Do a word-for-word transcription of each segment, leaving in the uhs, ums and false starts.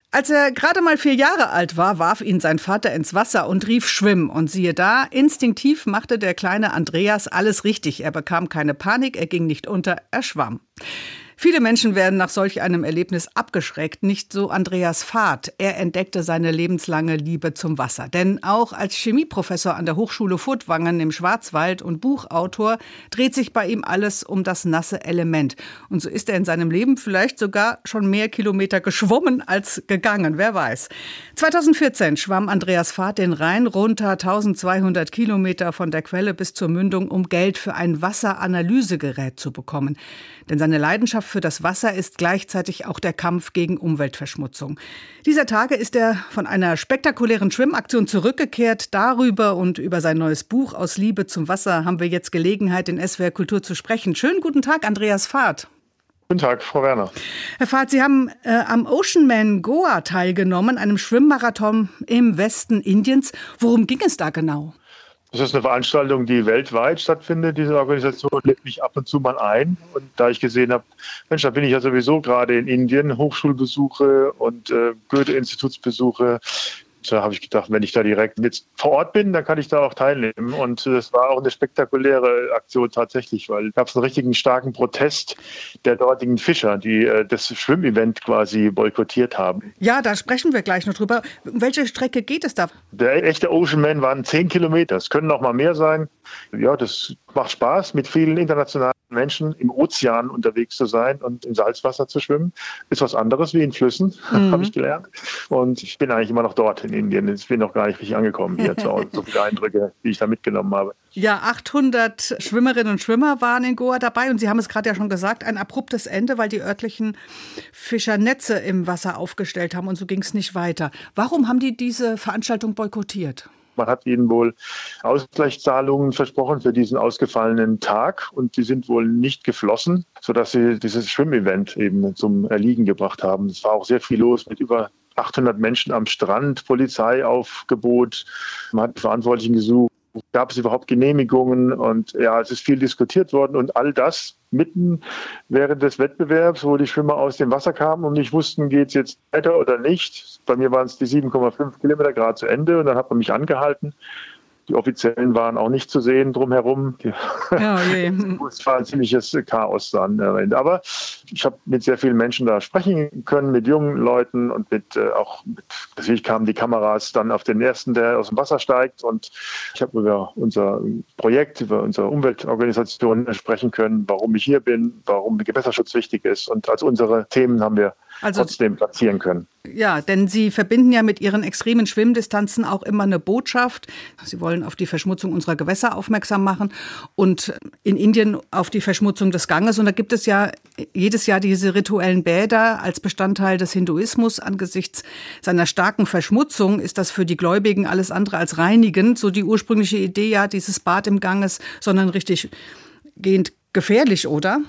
Als er gerade mal vier Jahre alt war, warf ihn sein Vater ins Wasser und rief Schwimm. Und siehe da, instinktiv machte der kleine Andreas alles richtig. Er bekam keine Panik, er ging nicht unter, er schwamm. Viele Menschen werden nach solch einem Erlebnis abgeschreckt, nicht so Andreas Vath. Er entdeckte seine lebenslange Liebe zum Wasser. Denn auch als Chemieprofessor an der Hochschule Furtwangen im Schwarzwald und Buchautor dreht sich bei ihm alles um das nasse Element. Und so ist er in seinem Leben vielleicht sogar schon mehr Kilometer geschwommen als gegangen, wer weiß. zweitausendvierzehn schwamm Andreas Vath den Rhein runter, eintausendzweihundert Kilometer von der Quelle bis zur Mündung, um Geld für ein Wasseranalysegerät zu bekommen. Denn seine Leidenschaft für das Wasser ist gleichzeitig auch der Kampf gegen Umweltverschmutzung. Dieser Tage ist er von einer spektakulären Schwimmaktion zurückgekehrt. Darüber und über sein neues Buch Aus Liebe zum Wasser haben wir jetzt Gelegenheit, in S W R Kultur zu sprechen. Schönen guten Tag, Andreas Vath. Guten Tag, Frau Werner. Herr Vath, Sie haben äh, am Oceanman Goa teilgenommen, einem Schwimmmarathon im Westen Indiens. Worum ging es da genau? Das ist eine Veranstaltung, die weltweit stattfindet. Diese Organisation lädt mich ab und zu mal ein. Und da ich gesehen habe, Mensch, da bin ich ja sowieso gerade in Indien, Hochschulbesuche und äh, Goethe-Institutsbesuche. Da habe ich gedacht, wenn ich da direkt mit vor Ort bin, dann kann ich da auch teilnehmen. Und das war auch eine spektakuläre Aktion tatsächlich, weil es gab einen richtigen starken Protest der dortigen Fischer, die äh, das Schwimmevent quasi boykottiert haben. Ja, da sprechen wir gleich noch drüber. Um welche Strecke geht es da? Der echte Oceanman waren zehn Kilometer. Es können noch mal mehr sein. Ja, das macht Spaß, mit vielen internationalen Menschen im Ozean unterwegs zu sein und im Salzwasser zu schwimmen. Ist was anderes wie in Flüssen, mhm. habe ich gelernt. Und ich bin eigentlich immer noch dort in Indien. Ich bin noch gar nicht richtig angekommen hier zu Hause. So viele Eindrücke, die ich da mitgenommen habe. Ja, achthundert Schwimmerinnen und Schwimmer waren in Goa dabei. Und Sie haben es gerade ja schon gesagt, ein abruptes Ende, weil die örtlichen Fischer Netze im Wasser aufgestellt haben. Und so ging es nicht weiter. Warum haben die diese Veranstaltung boykottiert? Man hat ihnen wohl Ausgleichszahlungen versprochen für diesen ausgefallenen Tag und die sind wohl nicht geflossen, sodass sie dieses Schwimmevent eben zum Erliegen gebracht haben. Es war auch sehr viel los mit über achthundert Menschen am Strand, Polizeiaufgebot. Man hat die Verantwortlichen gesucht. Gab es überhaupt Genehmigungen? Und ja, es ist viel diskutiert worden und all das mitten während des Wettbewerbs, wo die Schwimmer aus dem Wasser kamen und nicht wussten, geht es jetzt weiter oder nicht. Bei mir waren es die sieben Komma fünf Kilometer gerade zu Ende und dann hat man mich angehalten. Die Offiziellen waren auch nicht zu sehen drumherum. Ja, okay. Es war ein ziemliches Chaos dann. Aber ich habe mit sehr vielen Menschen da sprechen können, mit jungen Leuten und mit äh, auch, mit, natürlich kamen die Kameras dann auf den ersten, der aus dem Wasser steigt. Und ich habe über unser Projekt, über unsere Umweltorganisation sprechen können, warum ich hier bin, warum Gewässerschutz wichtig ist. Und als unsere Themen haben wir also trotzdem platzieren können. Ja, denn Sie verbinden ja mit Ihren extremen Schwimmdistanzen auch immer eine Botschaft. Sie wollen auf die Verschmutzung unserer Gewässer aufmerksam machen und in Indien auf die Verschmutzung des Ganges. Und da gibt es ja jedes Jahr diese rituellen Bäder als Bestandteil des Hinduismus. Angesichts seiner starken Verschmutzung ist das für die Gläubigen alles andere als reinigend. So die ursprüngliche Idee ja dieses Bad im Ganges, sondern richtig gehend gefährlich, oder?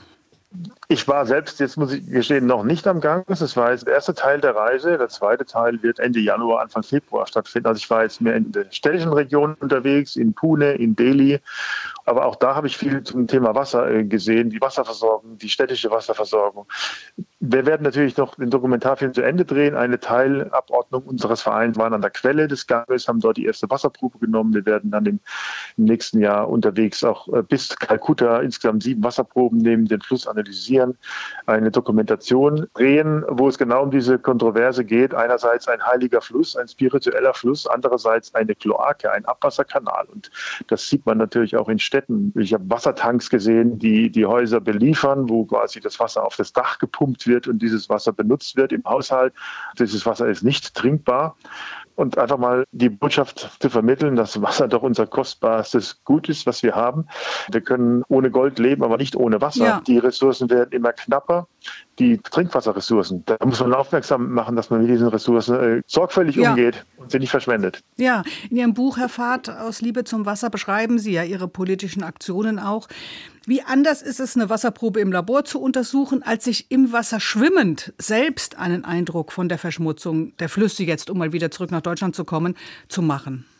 Ich war selbst, jetzt muss ich gestehen, noch nicht am Ganges. Das war jetzt der erste Teil der Reise. Der zweite Teil wird Ende Januar, Anfang Februar stattfinden. Also ich war jetzt mehr in der städtischen Region unterwegs, in Pune, in Delhi. Aber auch da habe ich viel zum Thema Wasser gesehen, die Wasserversorgung, die städtische Wasserversorgung. Wir werden natürlich noch den Dokumentarfilm zu Ende drehen. Eine Teilabordnung unseres Vereins waren an der Quelle des Ganges, haben dort die erste Wasserprobe genommen. Wir werden dann im, im nächsten Jahr unterwegs auch bis Kalkutta insgesamt sieben Wasserproben nehmen, den Fluss analysieren, eine Dokumentation drehen, wo es genau um diese Kontroverse geht. Einerseits ein heiliger Fluss, ein spiritueller Fluss, andererseits eine Kloake, ein Abwasserkanal. Und das sieht man natürlich auch in Städten. Ich habe Wassertanks gesehen, die die Häuser beliefern, wo quasi das Wasser auf das Dach gepumpt wird und dieses Wasser benutzt wird im Haushalt. Dieses Wasser ist nicht trinkbar. Und einfach mal die Botschaft zu vermitteln, dass Wasser doch unser kostbarstes Gut ist, was wir haben. Wir können ohne Gold leben, aber nicht ohne Wasser. Ja. Die Ressourcen werden immer knapper. Die Trinkwasserressourcen, da muss man aufmerksam machen, dass man mit diesen Ressourcen äh, sorgfältig ja. umgeht und sie nicht verschwendet. Ja, in Ihrem Buch, Herr Vath, Aus Liebe zum Wasser, beschreiben Sie ja Ihre politischen Aktionen auch. Wie anders ist es, eine Wasserprobe im Labor zu untersuchen, als sich im Wasser schwimmend selbst einen Eindruck von der Verschmutzung der Flüsse, jetzt um mal wieder zurück nach Deutschland zu kommen, zu machen?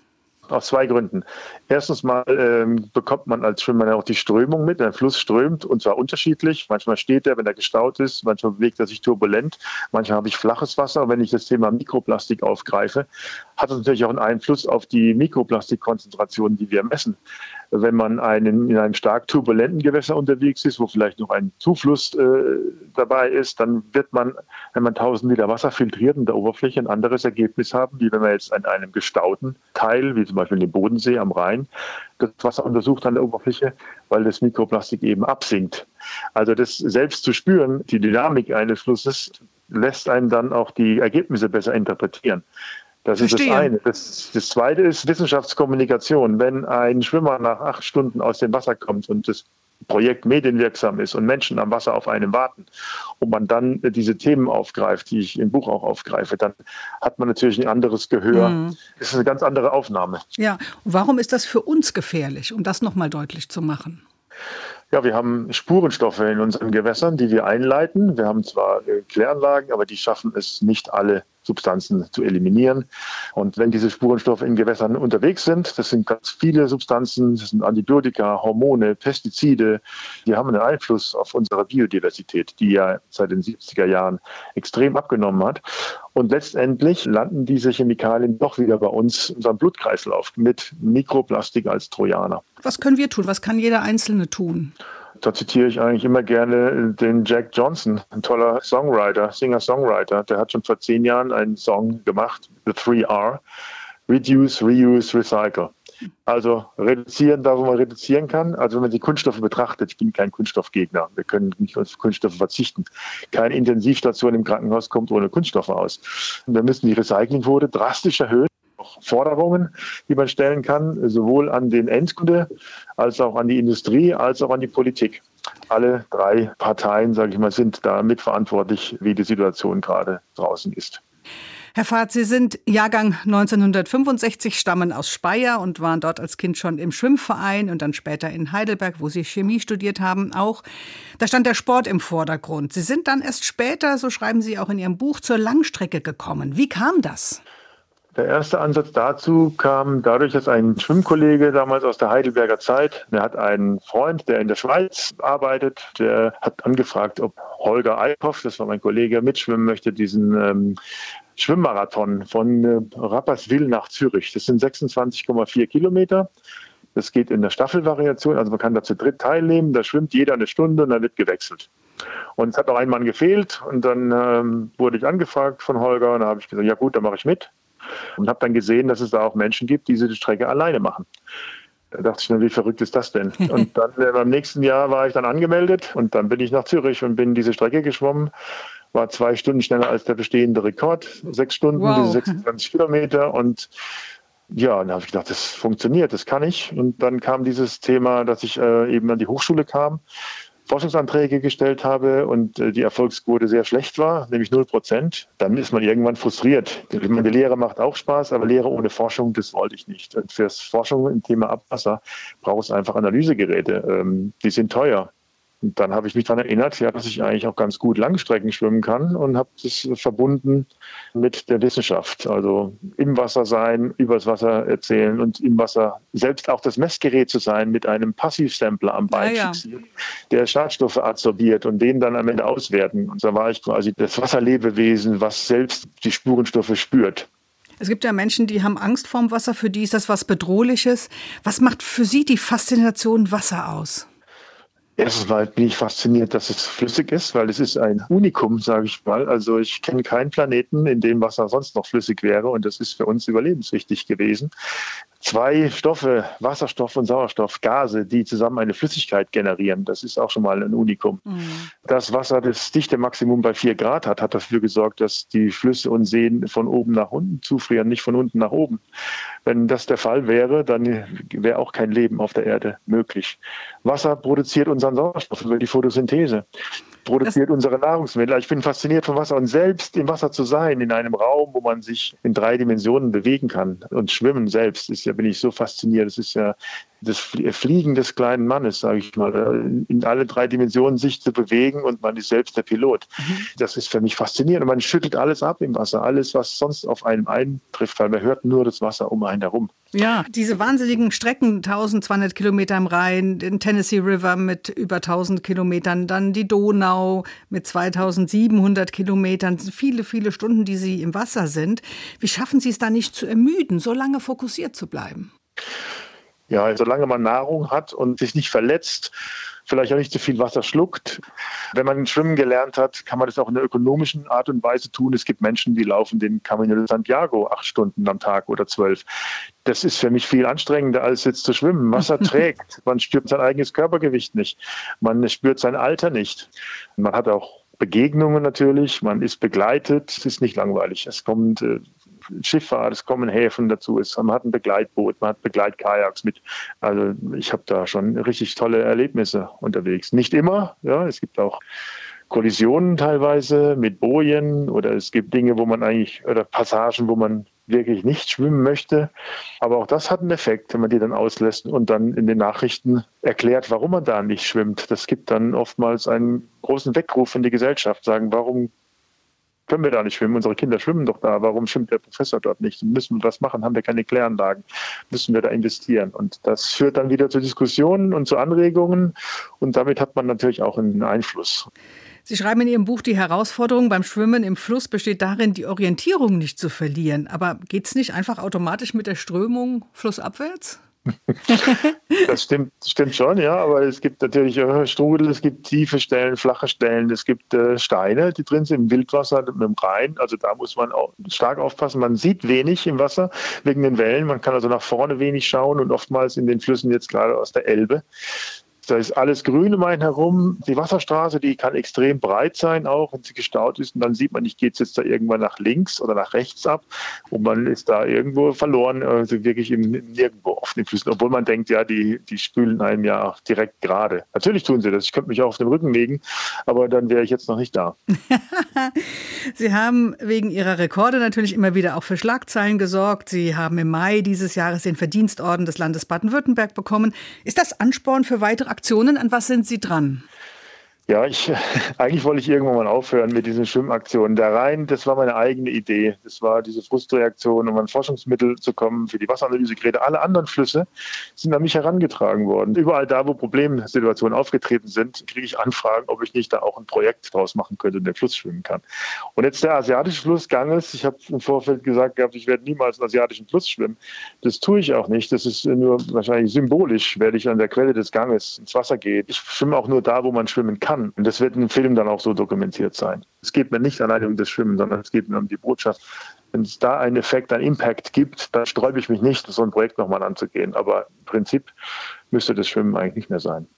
Aus zwei Gründen. Erstens mal ähm, bekommt man als Schwimmer ja auch die Strömung mit. Der Fluss strömt und zwar unterschiedlich. Manchmal steht er, wenn er gestaut ist. Manchmal bewegt er sich turbulent. Manchmal habe ich flaches Wasser. Und wenn ich das Thema Mikroplastik aufgreife, hat es natürlich auch einen Einfluss auf die Mikroplastikkonzentrationen, die wir messen. Wenn man einen, in einem stark turbulenten Gewässer unterwegs ist, wo vielleicht noch ein Zufluss äh, dabei ist, dann wird man, wenn man tausend Liter Wasser filtriert an der Oberfläche, ein anderes Ergebnis haben, wie wenn man jetzt an einem gestauten Teil, wie zum Beispiel den Bodensee am Rhein, das Wasser untersucht an der Oberfläche, weil das Mikroplastik eben absinkt. Also das selbst zu spüren, die Dynamik eines Flusses, lässt einen dann auch die Ergebnisse besser interpretieren. Das Verstehe. Ist das eine. Das, das zweite ist Wissenschaftskommunikation. Wenn ein Schwimmer nach acht Stunden aus dem Wasser kommt und das Projekt medienwirksam ist und Menschen am Wasser auf einen warten und man dann diese Themen aufgreift, die ich im Buch auch aufgreife, dann hat man natürlich ein anderes Gehör. Mhm. Das ist eine ganz andere Aufnahme. Ja, und warum ist das für uns gefährlich, um das nochmal deutlich zu machen? Ja, wir haben Spurenstoffe in unseren Gewässern, die wir einleiten. Wir haben zwar Kläranlagen, aber die schaffen es nicht, alle Substanzen zu eliminieren. Und wenn diese Spurenstoffe in Gewässern unterwegs sind, das sind ganz viele Substanzen, das sind Antibiotika, Hormone, Pestizide, die haben einen Einfluss auf unsere Biodiversität, die ja seit den siebziger Jahren extrem abgenommen hat. Und letztendlich landen diese Chemikalien doch wieder bei uns in unserem Blutkreislauf mit Mikroplastik als Trojaner. Was können wir tun? Was kann jeder Einzelne tun? Da zitiere ich eigentlich immer gerne den Jack Johnson, ein toller Songwriter, Singer-Songwriter. Der hat schon vor zehn Jahren einen Song gemacht, The Three R, Reduce, Reuse, Recycle. Also reduzieren da, wo man reduzieren kann. Also wenn man die Kunststoffe betrachtet, ich bin kein Kunststoffgegner, wir können nicht auf Kunststoffe verzichten. Keine Intensivstation im Krankenhaus kommt ohne Kunststoffe aus. Und wir müssen die Recyclingquote drastisch erhöhen. Forderungen, die man stellen kann, sowohl an den Endkunde als auch an die Industrie, als auch an die Politik. Alle drei Parteien, sage ich mal, sind da mitverantwortlich, wie die Situation gerade draußen ist. Herr Vath, Sie sind Jahrgang neunzehnhundertfünfundsechzig, stammen aus Speyer und waren dort als Kind schon im Schwimmverein und dann später in Heidelberg, wo Sie Chemie studiert haben, auch. Da stand der Sport im Vordergrund. Sie sind dann erst später, so schreiben Sie auch in Ihrem Buch, zur Langstrecke gekommen. Wie kam das? Der erste Ansatz dazu kam dadurch, dass ein Schwimmkollege damals aus der Heidelberger Zeit, der hat einen Freund, der in der Schweiz arbeitet, der hat angefragt, ob Holger Eickhoff, das war mein Kollege, mitschwimmen möchte, diesen ähm, Schwimmmarathon von äh, Rapperswil nach Zürich. Das sind sechsundzwanzig Komma vier Kilometer. Das geht in der Staffelvariation, also man kann da zu dritt teilnehmen, da schwimmt jeder eine Stunde und dann wird gewechselt. Und es hat noch ein Mann gefehlt und dann ähm, wurde ich angefragt von Holger und da habe ich gesagt, ja gut, dann mache ich mit. Und habe dann gesehen, dass es da auch Menschen gibt, die diese Strecke alleine machen. Da dachte ich mir, wie verrückt ist das denn? Und dann äh, beim nächsten Jahr war ich dann angemeldet und dann bin ich nach Zürich und bin diese Strecke geschwommen. War zwei Stunden schneller als der bestehende Rekord. Sechs Stunden, wow. Diese sechsundzwanzig Kilometer. Und ja, dann habe ich gedacht, das funktioniert, das kann ich. Und dann kam dieses Thema, dass ich äh, eben an die Hochschule kam, Forschungsanträge gestellt habe und äh, die Erfolgsquote sehr schlecht war, nämlich null Prozent, dann ist man irgendwann frustriert. Die, die Lehre macht auch Spaß, aber Lehre ohne Forschung, das wollte ich nicht. Und fürs Forschung im Thema Abwasser braucht es einfach Analysegeräte. Ähm, die sind teuer. Und dann habe ich mich daran erinnert, ja, dass ich eigentlich auch ganz gut Langstrecken schwimmen kann und habe das verbunden mit der Wissenschaft. Also im Wasser sein, übers Wasser erzählen und im Wasser selbst auch das Messgerät zu sein mit einem Passivstempler am Bein ja, ja. fixiert, der Schadstoffe absorbiert und den dann am Ende auswerten. Und da war ich quasi das Wasserlebewesen, was selbst die Spurenstoffe spürt. Es gibt ja Menschen, die haben Angst vorm Wasser, für die ist das was Bedrohliches. Was macht für Sie die Faszination Wasser aus? Erstens mal bin ich fasziniert, dass es flüssig ist, weil es ist ein Unikum, sage ich mal. Also ich kenne keinen Planeten, in dem Wasser sonst noch flüssig wäre und das ist für uns überlebenswichtig gewesen. Zwei Stoffe, Wasserstoff und Sauerstoff, Gase, die zusammen eine Flüssigkeit generieren, das ist auch schon mal ein Unikum. Mhm. Das Wasser das Dichtemaximum bei vier Grad hat, hat dafür gesorgt, dass die Flüsse und Seen von oben nach unten zufrieren, nicht von unten nach oben. Wenn das der Fall wäre, dann wäre auch kein Leben auf der Erde möglich. Wasser produziert unseren Sauerstoff über die Photosynthese, produziert das unsere Nahrungsmittel. Ich bin fasziniert vom Wasser und selbst im Wasser zu sein, in einem Raum, wo man sich in drei Dimensionen bewegen kann und schwimmen selbst, ist ja, bin ich so fasziniert. Das ist ja das Fliegen des kleinen Mannes, sage ich mal, in alle drei Dimensionen sich zu bewegen und man ist selbst der Pilot. Mhm. Das ist für mich faszinierend und man schüttelt alles ab im Wasser, alles, was sonst auf einem eintrifft, weil man hört nur das Wasser um einen herum. Ja, diese wahnsinnigen Strecken, eintausendzweihundert Kilometer im Rhein, den Tennessee River mit über tausend Kilometern, dann die Donau mit zweitausendsiebenhundert Kilometern, viele, viele Stunden, die Sie im Wasser sind. Wie schaffen Sie es da nicht zu ermüden, so lange fokussiert zu bleiben? Ja, solange man Nahrung hat und sich nicht verletzt, vielleicht auch nicht zu viel Wasser schluckt. Wenn man schwimmen gelernt hat, kann man das auch in der ökonomischen Art und Weise tun. Es gibt Menschen, die laufen den Camino de Santiago acht Stunden am Tag oder zwölf. Das ist für mich viel anstrengender, als jetzt zu schwimmen. Wasser trägt. Man spürt sein eigenes Körpergewicht nicht. Man spürt sein Alter nicht. Man hat auch Begegnungen natürlich. Man ist begleitet. Es ist nicht langweilig. Es kommt äh, Schifffahrt, es kommen Häfen dazu, es, man hat ein Begleitboot, man hat Begleitkajaks mit. Also ich habe da schon richtig tolle Erlebnisse unterwegs. Nicht immer, ja, es gibt auch Kollisionen teilweise mit Bojen oder es gibt Dinge, wo man eigentlich, oder Passagen, wo man wirklich nicht schwimmen möchte. Aber auch das hat einen Effekt, wenn man die dann auslässt und dann in den Nachrichten erklärt, warum man da nicht schwimmt. Das gibt dann oftmals einen großen Weckruf in die Gesellschaft, sagen, warum können wir da nicht schwimmen? Unsere Kinder schwimmen doch da. Warum schwimmt der Professor dort nicht? Müssen wir was machen? Haben wir keine Kläranlagen? Müssen wir da investieren? Und das führt dann wieder zu Diskussionen und zu Anregungen. Und damit hat man natürlich auch einen Einfluss. Sie schreiben in Ihrem Buch, die Herausforderung beim Schwimmen im Fluss besteht darin, die Orientierung nicht zu verlieren. Aber geht es nicht einfach automatisch mit der Strömung flussabwärts? Das stimmt, stimmt schon, ja, aber es gibt natürlich äh, Strudel, es gibt tiefe Stellen, flache Stellen, es gibt äh, Steine, die drin sind im Wildwasser, mit dem Rhein, also da muss man auch stark aufpassen. Man sieht wenig im Wasser wegen den Wellen, man kann also nach vorne wenig schauen und oftmals in den Flüssen jetzt gerade aus der Elbe. Da ist alles grün um einen herum. Die Wasserstraße, die kann extrem breit sein, auch wenn sie gestaut ist. Und dann sieht man nicht, geht es jetzt da irgendwann nach links oder nach rechts ab. Und man ist da irgendwo verloren, also wirklich im, nirgendwo auf den Flüssen. Obwohl man denkt, ja, die, die spülen einem ja direkt gerade. Natürlich tun sie das. Ich könnte mich auch auf den Rücken legen, aber dann wäre ich jetzt noch nicht da. Sie haben wegen Ihrer Rekorde natürlich immer wieder auch für Schlagzeilen gesorgt. Sie haben im Mai dieses Jahres den Verdienstorden des Landes Baden-Württemberg bekommen. Ist das Ansporn für weitere Aktionen? An was sind Sie dran? Ja, ich, eigentlich wollte ich irgendwann mal aufhören mit diesen Schwimmaktionen. Der Rhein, das war meine eigene Idee. Das war diese Frustreaktion, um an Forschungsmittel zu kommen für die Wasseranalysegeräte. Alle anderen Flüsse sind an mich herangetragen worden. Überall da, wo Problemsituationen aufgetreten sind, kriege ich Anfragen, ob ich nicht da auch ein Projekt draus machen könnte und den Fluss schwimmen kann. Und jetzt der asiatische Fluss Ganges. Ich habe im Vorfeld gesagt gehabt, ich werde niemals einen asiatischen Fluss schwimmen. Das tue ich auch nicht. Das ist nur wahrscheinlich symbolisch, werde ich an der Quelle des Ganges ins Wasser gehen. Ich schwimme auch nur da, wo man schwimmen kann. Und das wird im Film dann auch so dokumentiert sein. Es geht mir nicht alleine um das Schwimmen, sondern es geht mir um die Botschaft. Wenn es da einen Effekt, einen Impact gibt, dann sträube ich mich nicht, so ein Projekt nochmal anzugehen. Aber im Prinzip müsste das Schwimmen eigentlich nicht mehr sein.